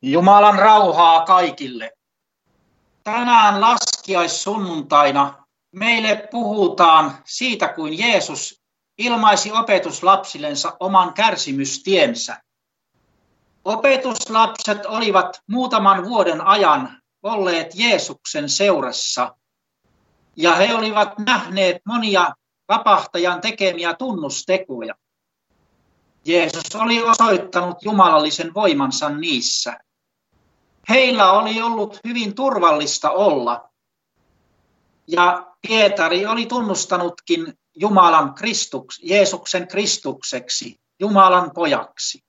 Jumalan rauhaa kaikille. Tänään laskiaissunnuntaina meille puhutaan siitä, kuin Jeesus ilmaisi opetuslapsillensa oman kärsimystiensä. Opetuslapset olivat muutaman vuoden ajan olleet Jeesuksen seurassa ja he olivat nähneet monia vapahtajan tekemiä tunnustekoja. Jeesus oli osoittanut jumalallisen voimansa niissä. Heillä oli ollut hyvin turvallista olla. Ja Pietari oli tunnustanutkin Jeesuksen Kristukseksi, Jumalan pojaksi.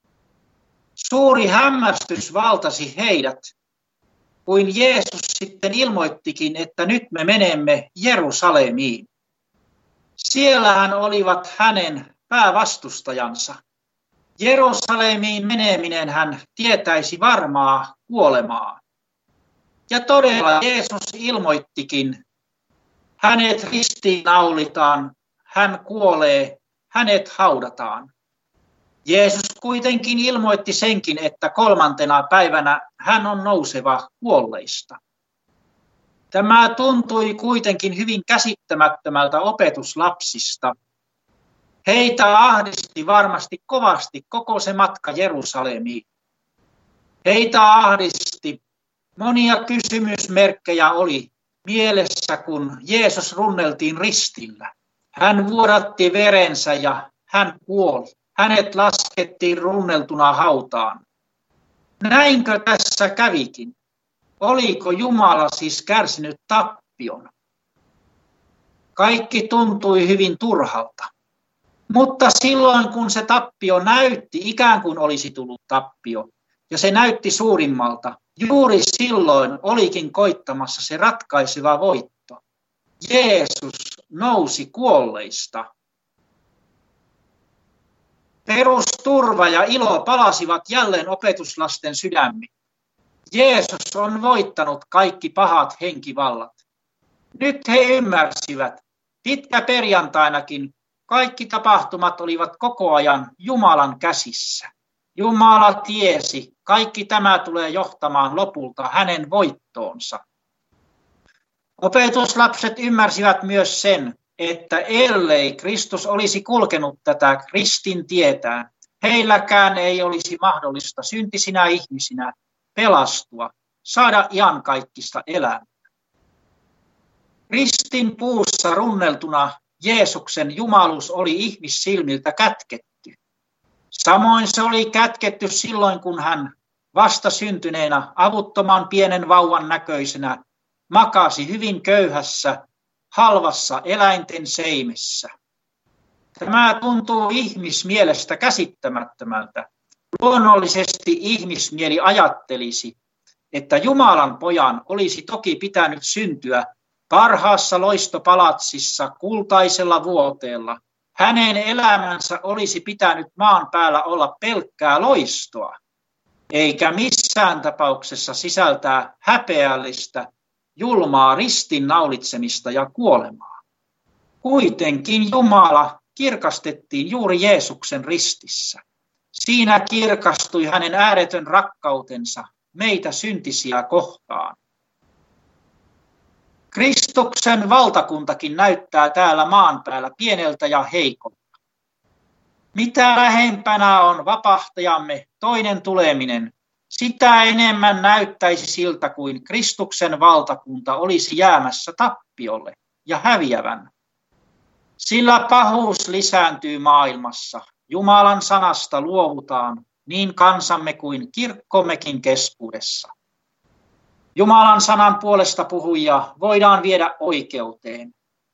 Suuri hämmästys valtasi heidät, kuin Jeesus sitten ilmoittikin, että nyt me menemme Jerusalemiin. Siellähän olivat hänen päävastustajansa. Jerusalemiin meneminen hän tietäisi varmaa kuolemaa. Ja todella Jeesus ilmoittikin, hänet ristiinnaulitaan, hän kuolee, hänet haudataan. Jeesus kuitenkin ilmoitti senkin, että 3. päivänä hän on nouseva kuolleista. Tämä tuntui kuitenkin hyvin käsittämättömältä opetuslapsista. Heitä ahdisti varmasti kovasti koko se matka Jerusalemiin. Heitä ahdisti, monia kysymysmerkkejä oli mielessä, kun Jeesus runneltiin ristillä. Hän vuodatti verensä ja hän kuoli. Hänet laskettiin runneltuna hautaan. Näinkö tässä kävikin? Oliko Jumala siis kärsinyt tappion? Kaikki tuntui hyvin turhalta. Mutta silloin kun se tappio näytti, ikään kuin olisi tullut tappio, ja se näytti suurimmalta, juuri silloin olikin koittamassa se ratkaiseva voitto. Jeesus nousi kuolleista. Perusturva ja ilo palasivat jälleen opetuslasten sydämiin. Jeesus on voittanut kaikki pahat henkivallat. Nyt he ymmärsivät, pitkäperjantainakin kaikki tapahtumat olivat koko ajan Jumalan käsissä. Jumala tiesi, kaikki tämä tulee johtamaan lopulta hänen voittoonsa. Opetuslapset ymmärsivät myös sen, että ellei Kristus olisi kulkenut tätä ristin tietään, heilläkään ei olisi mahdollista syntisinä ihmisinä pelastua, saada iankaikkista elämää. Ristin puussa runneltuna Jeesuksen jumaluus oli ihmissilmiltä kätketty. Samoin se oli kätketty silloin, kun hän vastasyntyneenä avuttoman pienen vauvan näköisenä makasi hyvin köyhässä, halvassa eläinten seimessä. Tämä tuntuu ihmismielestä käsittämättömältä. Luonnollisesti ihmismieli ajattelisi, että Jumalan pojan olisi toki pitänyt syntyä parhaassa loistopalatsissa kultaisella vuoteella. Hänen elämänsä olisi pitänyt maan päällä olla pelkkää loistoa, eikä missään tapauksessa sisältää häpeällistä, julmaa ristinnaulitsemista ja kuolemaa. Kuitenkin Jumala kirkastettiin juuri Jeesuksen ristissä. Siinä kirkastui hänen ääretön rakkautensa meitä syntisiä kohtaan. Kristuksen valtakuntakin näyttää täällä maan päällä pieneltä ja heikolta. Mitä lähempänä on vapahtajamme toinen tuleminen, sitä enemmän näyttäisi siltä, kuin Kristuksen valtakunta olisi jäämässä tappiolle ja häviävän. Sillä pahuus lisääntyy maailmassa. Jumalan sanasta luovutaan niin kansamme kuin kirkkommekin keskuudessa. Jumalan sanan puolesta puhujia voidaan viedä oikeuteen.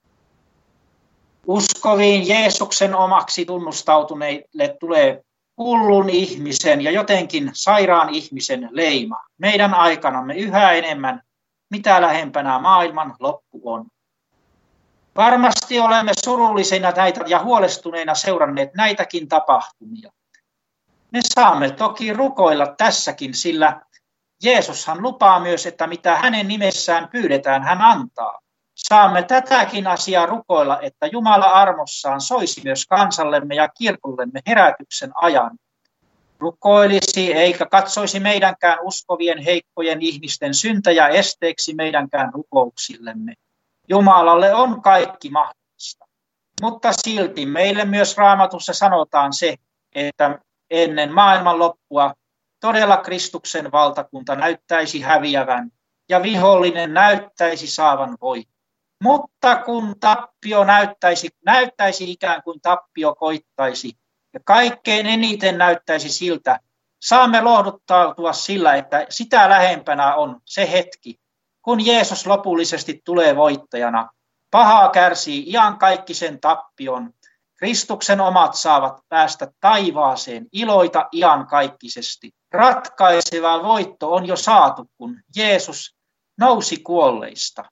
Uskoviin Jeesuksen omaksi tunnustautuneille tulee hullun ihmisen ja jotenkin sairaan ihmisen leima. Meidän aikanamme yhä enemmän, mitä lähempänä maailman loppu on. Varmasti olemme surullisina ja huolestuneina seuranneet näitäkin tapahtumia. Me saamme toki rukoilla tässäkin, sillä Jeesushan lupaa myös, että mitä hänen nimessään pyydetään, hän antaa. Saamme tätäkin asiaa rukoilla, että Jumala armossaan soisi myös kansallemme ja kirkollemme herätyksen ajan. rukoilisi eikä katsoisi meidänkään uskovien heikkojen ihmisten syntejä esteeksi meidänkään rukouksillemme. Jumalalle on kaikki mahdollista. Mutta silti meille myös Raamatussa sanotaan se, että ennen maailman loppua todella Kristuksen valtakunta näyttäisi häviävän ja vihollinen näyttäisi saavan voiton. Mutta kun tappio näyttäisi ikään kuin tappio koittaisi ja kaikkein eniten näyttäisi siltä, saamme lohduttautua sillä, että sitä lähempänä on se hetki, kun Jeesus lopullisesti tulee voittajana. Pahaa kärsii iankaikkisen tappion. Kristuksen omat saavat päästä taivaaseen, iloita iankaikkisesti. Ratkaiseva voitto on jo saatu, kun Jeesus nousi kuolleista.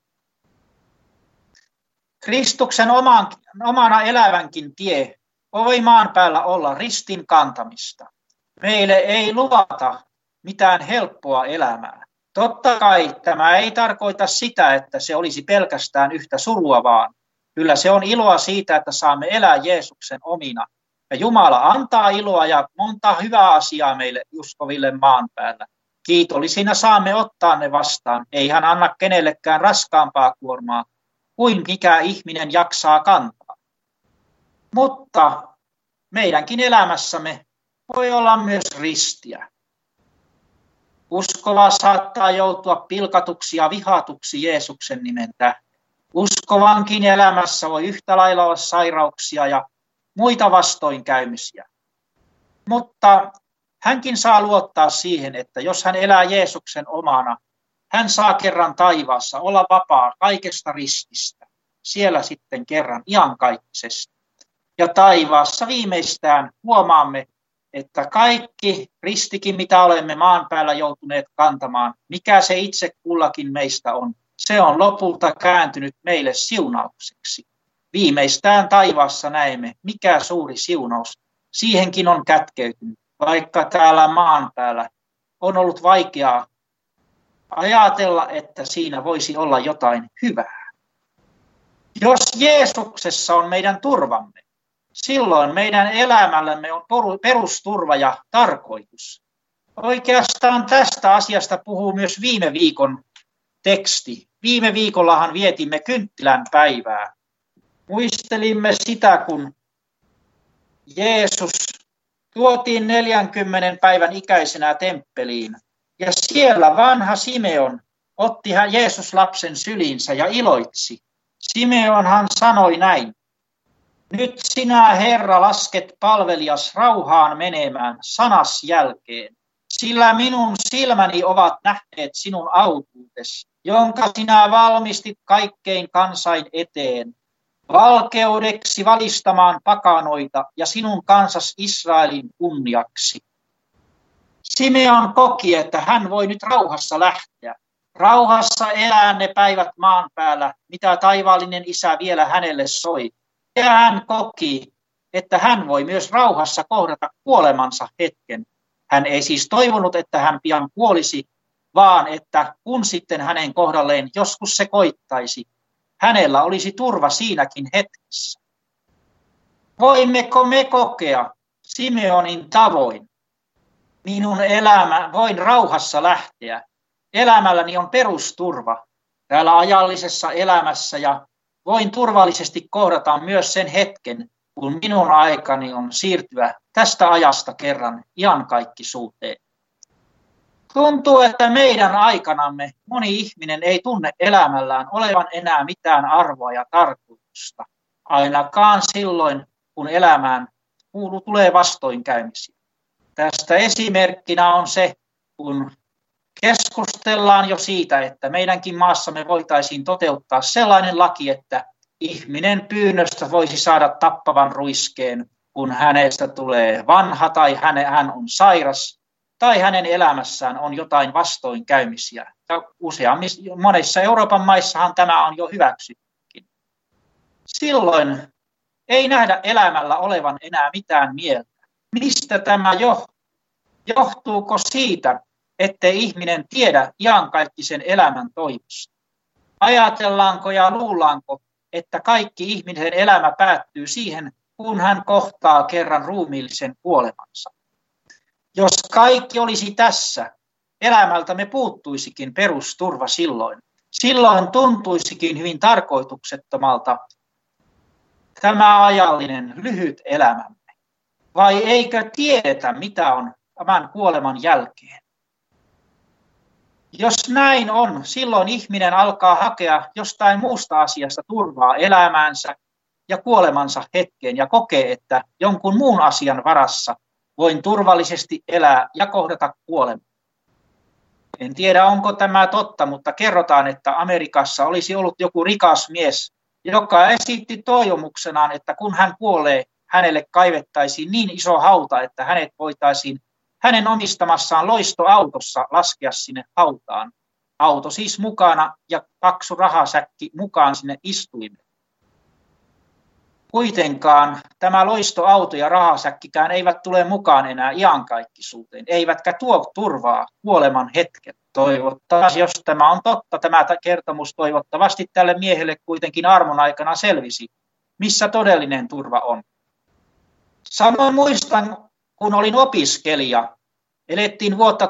Kristuksen omana elävänkin tie voi maan päällä olla ristin kantamista. Meille ei luvata mitään helppoa elämää. Totta kai tämä ei tarkoita sitä, että se olisi pelkästään yhtä surua vaan. Kyllä se on iloa siitä, että saamme elää Jeesuksen omina. Ja Jumala antaa iloa ja monta hyvää asiaa meille uskoville maan päällä. Kiitollisina saamme ottaa ne vastaan. Ei hän anna kenellekään raskaampaa kuormaa kuin mikä ihminen jaksaa kantaa. Mutta meidänkin elämässämme voi olla myös ristiä. Uskova saattaa joutua pilkatuksi ja vihatuksi Jeesuksen nimen tähden. Uskovankin elämässä voi yhtä lailla olla sairauksia ja muita vastoinkäymisiä. Mutta hänkin saa luottaa siihen, että jos hän elää Jeesuksen omana, hän saa kerran taivaassa olla vapaa kaikesta rististä. Siellä sitten kerran iankaikkisesti. Ja taivaassa viimeistään huomaamme, että kaikki ristikin, mitä olemme maan päällä joutuneet kantamaan, mikä se itse kullakin meistä on, se on lopulta kääntynyt meille siunaukseksi. Viimeistään taivaassa näemme, mikä suuri siunaus siihenkin on kätkeytynyt, vaikka täällä maan päällä on ollut vaikeaa ajatella, että siinä voisi olla jotain hyvää. Jos Jeesuksessa on meidän turvamme, silloin meidän elämällämme on perusturva ja tarkoitus. Oikeastaan tästä asiasta puhuu myös viime viikon teksti. Viime viikollahan vietimme kynttilän päivää. Muistelimme sitä, kun Jeesus tuotiin 40 päivän ikäisenä temppeliin. Ja siellä vanha Simeon otti hän Jeesus-lapsen syliinsä ja iloitsi. Simeonhan sanoi näin. Nyt sinä, Herra, lasket palvelijas rauhaan menemään sanas jälkeen, sillä minun silmäni ovat nähneet sinun autuutesi, jonka sinä valmistit kaikkein kansain eteen, valkeudeksi valistamaan pakanoita ja sinun kansas Israelin kunniaksi. Simeon koki, että hän voi nyt rauhassa lähteä. Rauhassa elää ne päivät maan päällä, mitä taivaallinen Isä vielä hänelle soi. Ja hän koki, että hän voi myös rauhassa kohdata kuolemansa hetken. Hän ei siis toivonut, että hän pian kuolisi, vaan että kun sitten hänen kohdalleen joskus se koittaisi, hänellä olisi turva siinäkin hetkessä. Voimmeko me kokea Simeonin tavoin? Minun elämä, voin rauhassa lähteä. Elämälläni on perusturva täällä ajallisessa elämässä ja voin turvallisesti kohdata myös sen hetken, kun minun aikani on siirtyä tästä ajasta kerran iankaikkisuuteen. Tuntuu, että meidän aikanamme moni ihminen ei tunne elämällään olevan enää mitään arvoa ja tarkoitusta, ainakaan silloin, kun elämään tulee vastoinkäymisiä. Tästä esimerkkinä on se, kun keskustellaan jo siitä, että meidänkin maassamme voitaisiin toteuttaa sellainen laki, että ihminen pyynnöstä voisi saada tappavan ruiskeen, kun hänestä tulee vanha tai hän on sairas tai hänen elämässään on jotain vastoinkäymisiä. Ja monissa Euroopan maissahan tämä on jo hyväksyttykin. Silloin ei nähdä elämällä olevan enää mitään mieltä. Mistä tämä johtuu? Johtuuko siitä, ettei ihminen tiedä iankaikkisen elämän toivosta? Ajatellaanko ja luullaanko, että kaikki ihmisen elämä päättyy siihen, kun hän kohtaa kerran ruumiillisen kuolemansa? Jos kaikki olisi tässä, elämältä me puuttuisikin perusturva silloin. Silloin tuntuisikin hyvin tarkoituksettomalta tämä ajallinen lyhyt elämämme. Vai eikö tiedetä, mitä on tämän kuoleman jälkeen? Jos näin on, silloin ihminen alkaa hakea jostain muusta asiasta turvaa elämäänsä ja kuolemansa hetkeen ja kokee, että jonkun muun asian varassa voin turvallisesti elää ja kohdata kuoleman. En tiedä, onko tämä totta, mutta kerrotaan, että Amerikassa olisi ollut joku rikas mies, joka esitti toivomuksenaan, että kun hän kuolee, hänelle kaivettaisiin niin iso hauta, että hänet voitaisiin hänen omistamassaan loistoautossa laskea sinne hautaan. Auto siis mukana ja paksu rahasäkki mukaan sinne istuimeen. Kuitenkaan tämä loistoauto ja rahasäkkikään eivät tule mukaan enää iankaikkisuuteen, eivätkä tuo turvaa kuoleman hetken. Toivottavasti, jos tämä on totta, tämä kertomus toivottavasti tälle miehelle kuitenkin armon aikana selvisi, missä todellinen turva on. Samoin muistan, kun olin opiskelija, elettiin vuotta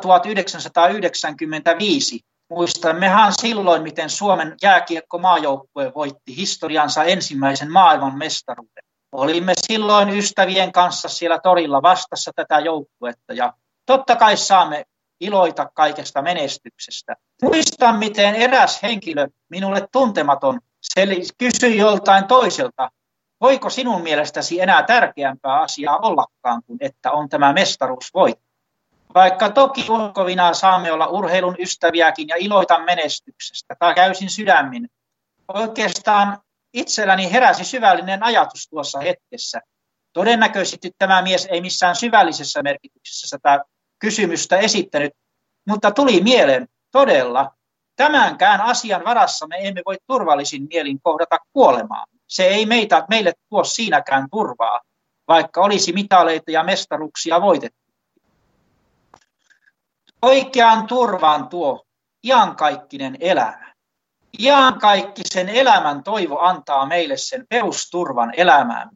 1995. Muistammehan silloin, miten Suomen jääkiekkomaajoukkue voitti historiansa ensimmäisen maailmanmestaruuden. Olimme silloin ystävien kanssa siellä torilla vastassa tätä joukkuetta ja totta kai saamme iloita kaikesta menestyksestä. Muistan, miten eräs henkilö, minulle tuntematon, kysyi joltain toiselta, voiko sinun mielestäsi enää tärkeämpää asiaa ollakaan kuin että on tämä mestaruus voitto? Vaikka toki ulkovinaan saamme olla urheilun ystäviäkin ja iloita menestyksestä tai täysin sydämin, oikeastaan itselläni heräsi syvällinen ajatus tuossa hetkessä. Todennäköisesti tämä mies ei missään syvällisessä merkityksessä tätä kysymystä esittänyt, mutta tuli mieleen todella, tämänkään asian varassa me emme voi turvallisin mielin kohdata kuolemaa. Se ei meille tuo siinäkään turvaa, vaikka olisi mitaleita ja mestaruuksia voitettu. Oikean turvan tuo iankaikkinen elämä. Iankaikkisen elämän toivo antaa meille sen perusturvan elämäämme.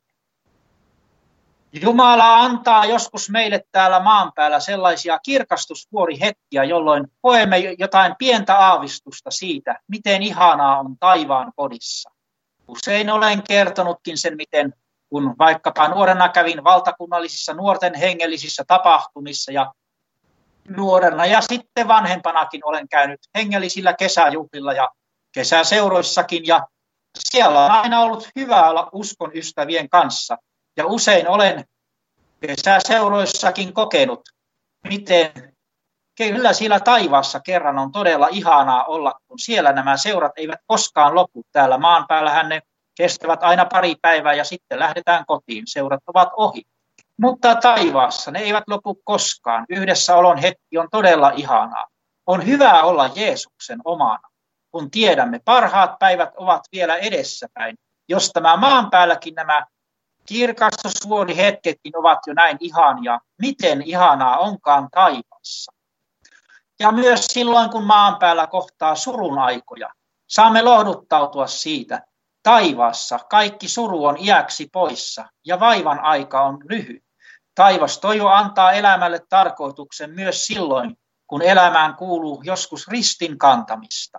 Jumala antaa joskus meille täällä maan päällä sellaisia kirkastusvuorihetkiä, jolloin koemme jotain pientä aavistusta siitä, miten ihanaa on taivaan kodissa. Usein olen kertonutkin sen, miten kun vaikkapa nuorena kävin valtakunnallisissa nuorten hengellisissä tapahtumissa ja nuorena ja sitten vanhempanakin olen käynyt hengellisillä kesäjuhlilla ja kesäseuroissakin ja siellä on aina ollut hyvä olla uskon ystävien kanssa. Ja usein olen kesäseuroissakin kokenut, miten kyllä siellä taivaassa kerran on todella ihanaa olla, kun siellä nämä seurat eivät koskaan lopu. Täällä maan päällähän ne kestävät aina pari päivää ja sitten lähdetään kotiin. Seurat ovat ohi. Mutta taivaassa ne eivät lopu koskaan. Yhdessäolon hetki on todella ihanaa. On hyvä olla Jeesuksen omana, kun tiedämme, parhaat päivät ovat vielä edessäpäin. Jos tämä maan päälläkin nämä kirkastusvuorihetketkin ovat jo näin ihania, miten ihanaa onkaan taivaassa. Ja myös silloin, kun maan päällä kohtaa surun aikoja, saamme lohduttautua siitä. Taivaassa kaikki suru on iäksi poissa ja vaivan aika on lyhyt. Taivas toivo antaa elämälle tarkoituksen myös silloin, kun elämään kuuluu joskus ristin kantamista.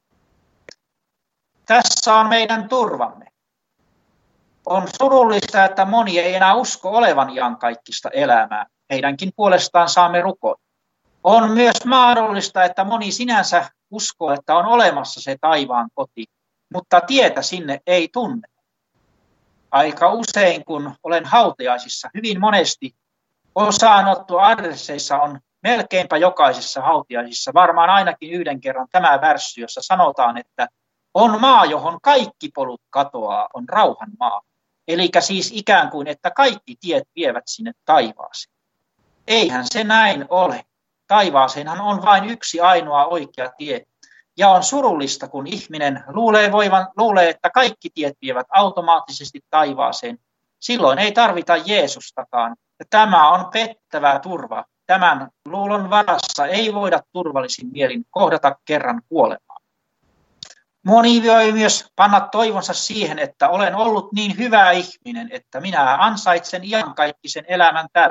Tässä on meidän turvamme. On surullista, että moni ei enää usko olevan iankaikkista elämää. Heidänkin puolestaan saamme rukoilla. On myös mahdollista, että moni sinänsä uskoo, että on olemassa se taivaan koti, mutta tietä sinne ei tunne. Aika usein, kun olen hautajaisissa, hyvin monesti osaanottoadresseissa on melkeinpä jokaisessa hautajaisissa, varmaan ainakin yhden kerran tämä värssy, jossa sanotaan, että on maa, johon kaikki polut katoaa, on rauhan maa. Eli siis ikään kuin, että kaikki tiet vievät sinne taivaaseen. Eihän se näin ole. Taivaaseenhan on vain yksi ainoa oikea tie. Ja on surullista, kun ihminen luulee, että kaikki tiet vievät automaattisesti taivaaseen. Silloin ei tarvita Jeesustakaan. Ja tämä on pettävä turva. Tämän luulon varassa ei voida turvallisin mielin kohdata kerran kuolemaa. Moni voi myös panna toivonsa siihen, että olen ollut niin hyvä ihminen, että minä ansaitsen iankaikkisen elämän tällä.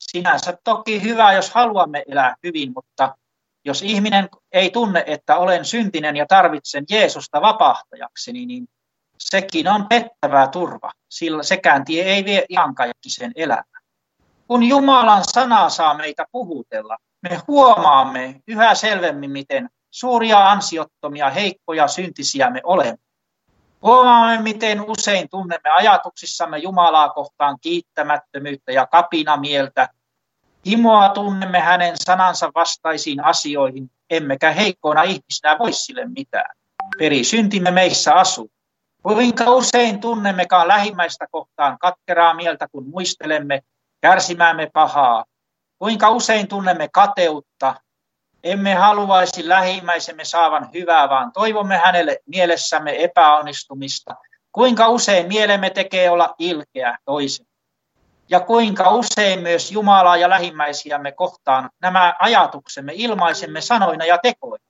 Sinänsä toki hyvä, jos haluamme elää hyvin, mutta jos ihminen ei tunne, että olen syntinen ja tarvitsen Jeesusta vapahtajakseni, niin sekin on pettävää turva, sillä sekään tie ei vie iankaikkiseen elämään. Kun Jumalan sana saa meitä puhutella, me huomaamme yhä selvemmin, miten suuria ansiottomia, heikkoja, syntisiä me olemme. Huomaamme, miten usein tunnemme ajatuksissamme Jumalaa kohtaan kiittämättömyyttä ja kapinamieltä. Himoa tunnemme hänen sanansa vastaisiin asioihin, emmekä heikkoina ihmisinä voi sille mitään. Perisyntimme meissä asuu. Kuinka usein tunnemmekaan lähimmäistä kohtaan katkeraa mieltä, kun muistelemme kärsimäämme pahaa. Kuinka usein tunnemme kateutta. Emme haluaisi lähimmäisemme saavan hyvää, vaan toivomme hänelle mielessämme epäonnistumista. Kuinka usein mielemme tekee olla ilkeä toisen. Ja kuinka usein myös Jumalaa ja lähimmäisiämme kohtaan nämä ajatuksemme ilmaisemme sanoina ja tekoina.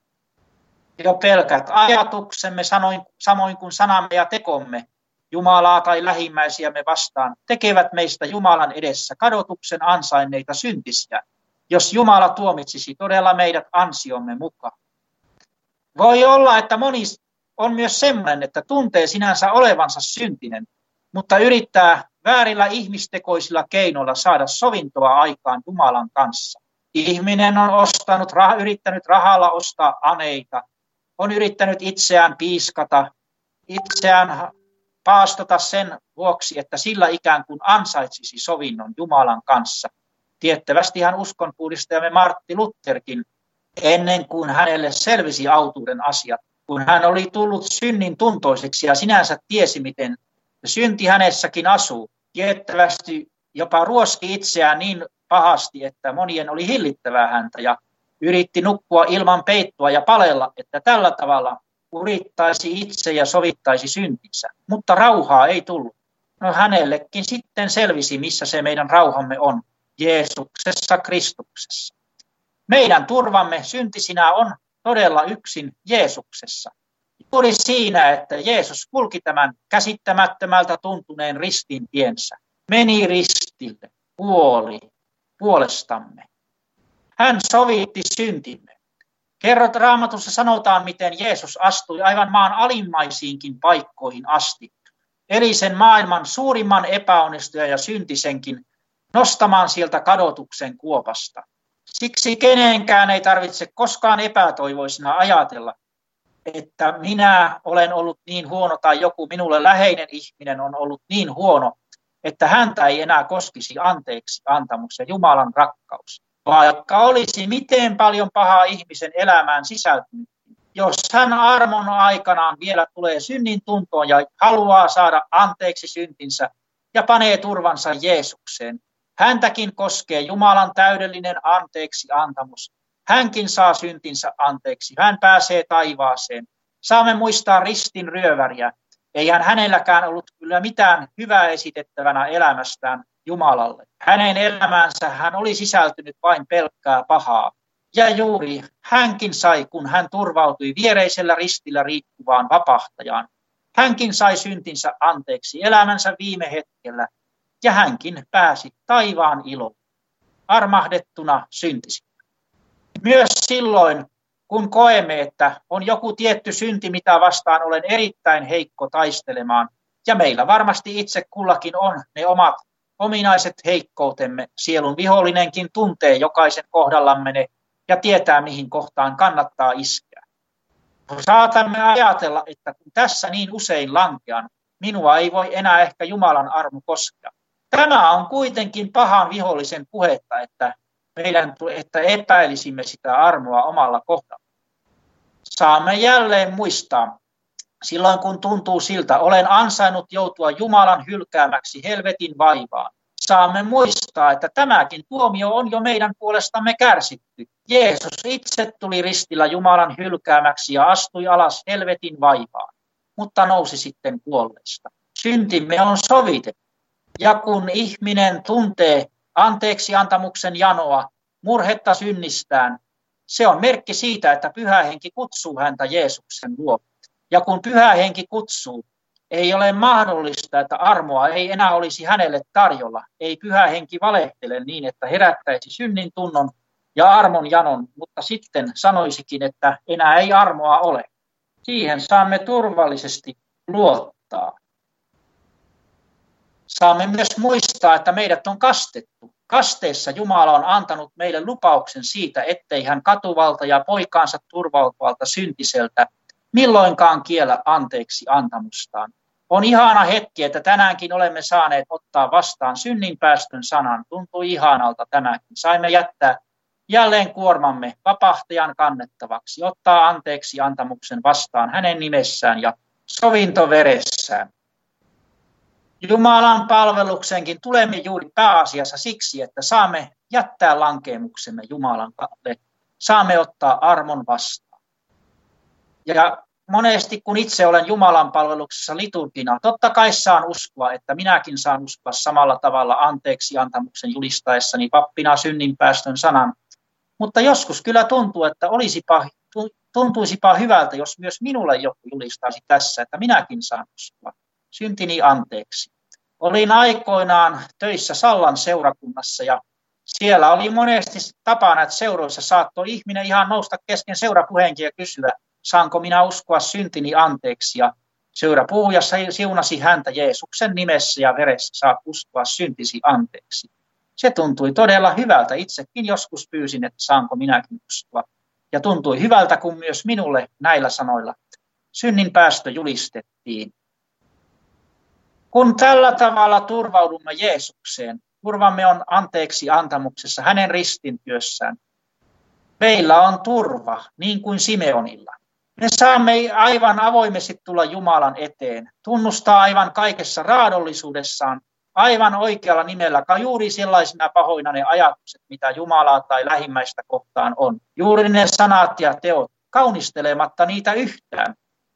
Jo pelkät ajatuksemme samoin kuin sanamme ja tekomme Jumalaa tai lähimmäisiämme vastaan tekevät meistä Jumalan edessä kadotuksen ansainneita syntisiä, jos Jumala tuomitsisi todella meidät ansiomme mukaan. Voi olla, että moni on myös sellainen, että tuntee sinänsä olevansa syntinen, mutta yrittää väärillä ihmistekoisilla keinoilla saada sovintoa aikaan Jumalan kanssa. Ihminen on yrittänyt rahalla ostaa aneita, on yrittänyt itseään piiskata, itseään paastota sen vuoksi, että sillä ikään kuin ansaitsisi sovinnon Jumalan kanssa. Tiettävästihan uskonpuhdistajamme Martti Lutherkin, ennen kuin hänelle selvisi autuuden asiat, kun hän oli tullut synnin tuntoiseksi ja sinänsä tiesi, miten synti hänessäkin asuu, tiettävästi jopa ruoski itseään niin pahasti, että monien oli hillittävää häntä ja yritti nukkua ilman peittoa ja palella, että tällä tavalla kurittaisi itse ja sovittaisi syntinsä, mutta rauhaa ei tullut. No hänellekin sitten selvisi, missä se meidän rauhamme on, Jeesuksessa Kristuksessa. Meidän turvamme syntisinä on todella yksin Jeesuksessa. Juuri siinä, että Jeesus kulki tämän käsittämättömältä tuntuneen ristin tiensä, meni ristille, kuoli puolestamme. Hän sovitti syntimme. Raamatussa sanotaan, miten Jeesus astui aivan maan alimmaisiinkin paikkoihin asti, eli sen maailman suurimman epäonnistujan ja syntisenkin nostamaan sieltä kadotuksen kuopasta. Siksi kenenkään ei tarvitse koskaan epätoivoisena ajatella, että minä olen ollut niin huono tai joku minulle läheinen ihminen on ollut niin huono, että häntä ei enää koskisi anteeksi antamus ja Jumalan rakkaus. Vaikka olisi miten paljon pahaa ihmisen elämään sisältynyt, jos hän armon aikanaan vielä tulee synnin tuntoon ja haluaa saada anteeksi syntinsä ja panee turvansa Jeesukseen, häntäkin koskee Jumalan täydellinen anteeksi antamus. Hänkin saa syntinsä anteeksi, hän pääsee taivaaseen. Saamme muistaa ristin ryöväriä. Eihän hänelläkään ollut kyllä mitään hyvää esitettävänä elämästään Jumalalle. Hänen elämäänsä hän oli sisältynyt vain pelkkää pahaa. Ja juuri hänkin sai, kun hän turvautui viereisellä ristillä riippuvaan vapahtajaan. Hänkin sai syntinsä anteeksi elämänsä viime hetkellä. Ja hänkin pääsi taivaan iloon, armahdettuna syntisi. Myös silloin, kun koemme, että on joku tietty synti, mitä vastaan olen erittäin heikko taistelemaan, ja meillä varmasti itse kullakin on ne omat ominaiset heikkoutemme, sielun vihollinenkin tuntee jokaisen kohdallamme ne ja tietää, mihin kohtaan kannattaa iskeä. Saatamme ajatella, että kun tässä niin usein lankean, minua ei voi enää ehkä Jumalan armo koskea. Tämä on kuitenkin pahan vihollisen puhetta, että epäilisimme sitä armoa omalla kohdalla. Saamme jälleen muistaa, silloin kun tuntuu siltä, olen ansainnut joutua Jumalan hylkäämäksi helvetin vaivaan. Saamme muistaa, että tämäkin tuomio on jo meidän puolestamme kärsitty. Jeesus itse tuli ristillä Jumalan hylkäämäksi ja astui alas helvetin vaivaan, mutta nousi sitten kuolleista. Syntimme on sovitettu. Ja kun ihminen tuntee anteeksi antamuksen janoa, murhetta synnistään, se on merkki siitä, että Pyhä Henki kutsuu häntä Jeesuksen luo. Ja kun Pyhä Henki kutsuu, Ei ole mahdollista, että armoa ei enää olisi hänelle tarjolla. Ei Pyhä Henki valehtele niin, että herättäisi synnin tunnon ja armon janon, mutta sitten sanoisikin, että enää ei armoa ole. Siihen saamme turvallisesti luottaa. Saamme myös muistaa, että meidät on kastettu. Kasteessa Jumala on antanut meille lupauksen siitä, ettei hän katuvalta ja poikaansa turvautuvalta syntiseltä milloinkaan kiellä anteeksi antamustaan. On ihana hetki, että tänäänkin olemme saaneet ottaa vastaan synninpäästön sanan. Tuntuu ihanalta tämäkin. Saimme jättää jälleen kuormamme vapahtajan kannettavaksi, ottaa anteeksi antamuksen vastaan hänen nimessään ja sovintoveressään. Jumalan palveluksenkin tulemme juuri pääasiassa siksi, että saamme jättää lankeemuksemme Jumalalle, saamme ottaa armon vastaan. Ja monesti kun itse olen Jumalan palveluksessa liturgina, totta kai saan uskoa, että minäkin saan uskoa samalla tavalla anteeksi antamuksen julistaessani pappina synninpäästön sanan. Mutta joskus kyllä tuntuu, että tuntuisipa hyvältä, jos myös minulle joku julistaisi tässä, että minäkin saan uskoa syntini anteeksi. Olin aikoinaan töissä Sallan seurakunnassa ja siellä oli monesti tapana, että seuroissa saattoi ihminen ihan nousta kesken seurapuheenkin ja kysyä, saanko minä uskoa syntini anteeksi. Ja seurapuhuja siunasi häntä Jeesuksen nimessä ja veressä, saat uskoa syntisi anteeksi. Se tuntui todella hyvältä. Itsekin joskus pyysin, että saanko minäkin uskoa. Ja tuntui hyvältä, kun myös minulle näillä sanoilla synninpäästö julistettiin. Kun tällä tavalla turvaudumme Jeesukseen, turvamme on anteeksi antamuksessa hänen ristintyössään. Meillä on turva, niin kuin Simeonilla. Me saamme aivan avoimesti tulla Jumalan eteen, tunnustaa aivan kaikessa raadollisuudessaan, aivan oikealla nimellä, juuri sellaisina pahoina ne ajatukset, mitä Jumalaa tai lähimmäistä kohtaan on. Juuri ne sanat ja teot, kaunistelematta niitä yhtään.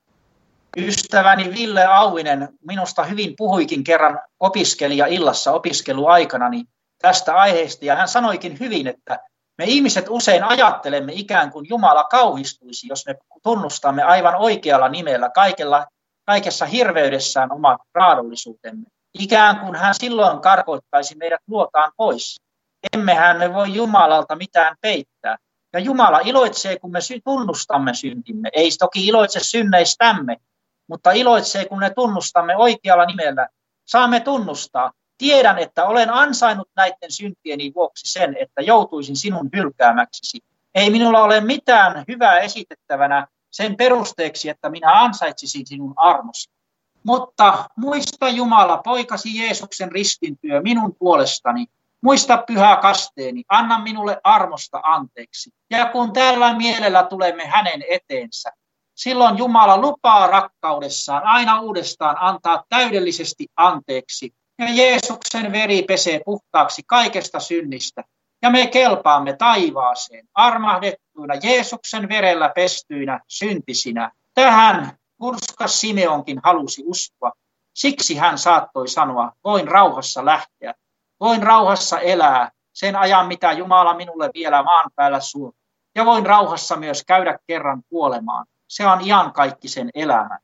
Ystäväni Ville Auvinen minusta hyvin puhuikin kerran opiskelija-illassa opiskeluaikanani tästä aiheesta, ja hän sanoikin hyvin, että me ihmiset usein ajattelemme ikään kuin Jumala kauhistuisi, jos me tunnustamme aivan oikealla nimellä kaikessa hirveydessään omat raadollisuutemme. Ikään kuin hän silloin karkoittaisi meidät luotaan pois. Emmehän me voi Jumalalta mitään peittää. Ja Jumala iloitsee, kun me tunnustamme syntimme. Ei toki iloitse synneistämme, mutta iloitsee, kun ne tunnustamme oikealla nimellä. Saamme tunnustaa. Tiedän, että olen ansainnut näiden syntieni vuoksi sen, että joutuisin sinun hylkäämäksesi. Ei minulla ole mitään hyvää esitettävänä sen perusteeksi, että minä ansaitsisin sinun armosi. Mutta muista Jumala, poikasi Jeesuksen ristintyö minun puolestani. Muista pyhä kasteeni, anna minulle armosta anteeksi. Ja kun tällä mielellä tulemme hänen eteensä, silloin Jumala lupaa rakkaudessaan aina uudestaan antaa täydellisesti anteeksi. Ja Jeesuksen veri pesee puhtaaksi kaikesta synnistä. Ja me kelpaamme taivaaseen, armahdettuina Jeesuksen verellä pestyinä syntisinä. Tähän hurskas Simeonkin halusi uskoa. Siksi hän saattoi sanoa, voin rauhassa lähteä, voin rauhassa elää sen ajan, mitä Jumala minulle vielä maan päällä suo. Ja voin rauhassa myös käydä kerran kuolemaan. Se on iankaikkisen elämän.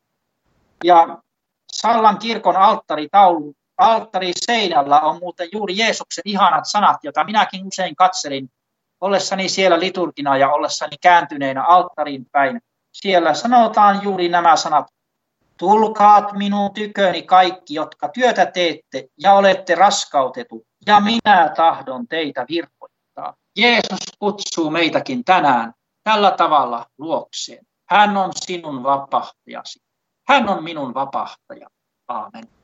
Ja Sallan kirkon alttariseinällä on muuten juuri Jeesuksen ihanat sanat, joita minäkin usein katselin ollessani siellä liturgina ja ollessani kääntyneenä alttarin päin. Siellä sanotaan juuri nämä sanat. Tulkaat minun tyköni kaikki, jotka työtä teette ja olette raskautetut, ja minä tahdon teitä virvoittaa. Jeesus kutsuu meitäkin tänään tällä tavalla luokseen. Hän on sinun vapahtajasi. Hän on minun vapahtaja. Aamen.